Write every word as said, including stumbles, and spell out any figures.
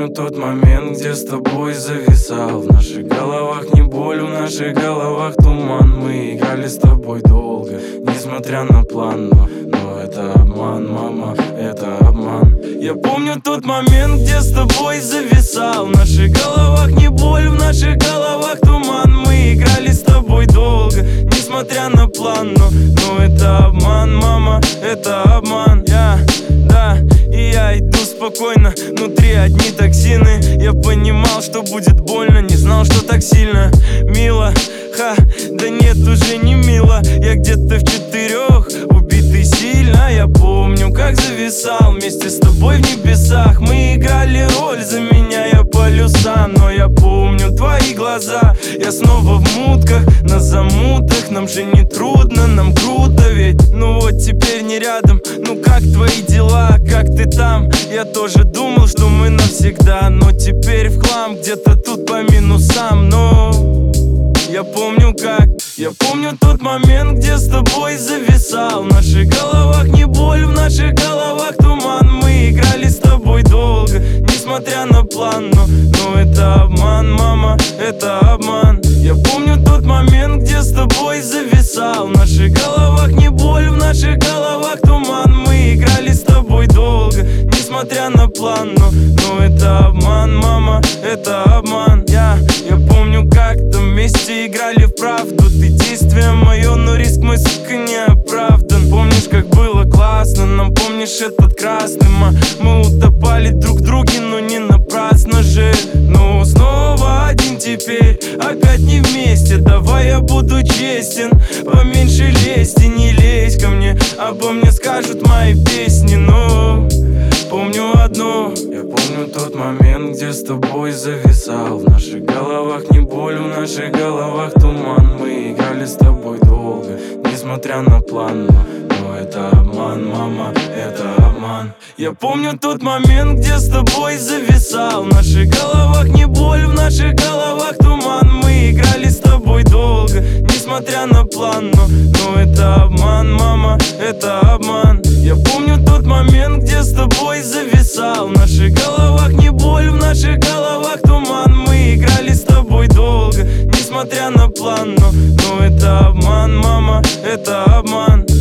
помню тот момент, где с тобой зависал. В наших головах не боль, в наших головах туман. Мы играли с тобой долго, несмотря на план. Но, но это обман, мама, это обман. Я помню тот момент, где с тобой зависал. В наших головах не боль, в наших головах туман. Мы играли с тобой долго, несмотря на план. Но, но это обман, мама, это обман. Я, да, и я иду спокойно, внутри одни токсины. Я понимал, что будет больно, не знал, что так сильно мило. Ха, да нет, уже не мило. Я где-то в четырех, убитый сильно. Я помню, как зависал вместе с тобой в небесах. Мы играли роль, заменяя полюса. Но я помню твои глаза. Я снова в мутках, на замутах. Нам же не трудно, нам круто ведь. Ну вот теперь не рядом. Ну как твои дела, как ты там? Я тоже думал, что мы навсегда. Но теперь в хлам, где-то тут по минусам. Но я помню как, я помню тот момент, где с тобой зависал. В наших головах не боль, в наших головах туман. Мы играли с тобой долго, несмотря на план. Но, но это обман, мама, это обман. Я помню тот момент, где с тобой зависал. В наших головах не боль, в наших головах туман. Мы играли с тобой долго, несмотря на план. Но, но это обман, мама, это обман. Я, я помню, как-то вместе играли в правду. Ты действие мое, но риск мой, сука, не оправдан. Помнишь, как было классно, нам помнишь этот красный ма. Мы утопали друг в друге, но не напрасно же. Ну снова один теперь, опять не вместе. Давай я буду честен, поменьше лезть и не лезь ко мне. Обо мне скажут мои песни, но помню одно. Я помню тот момент, где с тобой зависал. В наших головах не боль, в наших головах туман. Мы играли с тобой долго, несмотря на план. Но, но это обман, мама, это обман. Я помню тот момент, где с тобой зависал. В наших головах не боль, в наших головах туман. Мы играли с тобой долго, несмотря на план. Но, но это обман, мама, это обман. Я помню тот момент, где с тобой зависал. В наших головах не боль, в наших головах туман. Мы играли с тобой долго, несмотря на план. Но, но это обман, мама, это обман.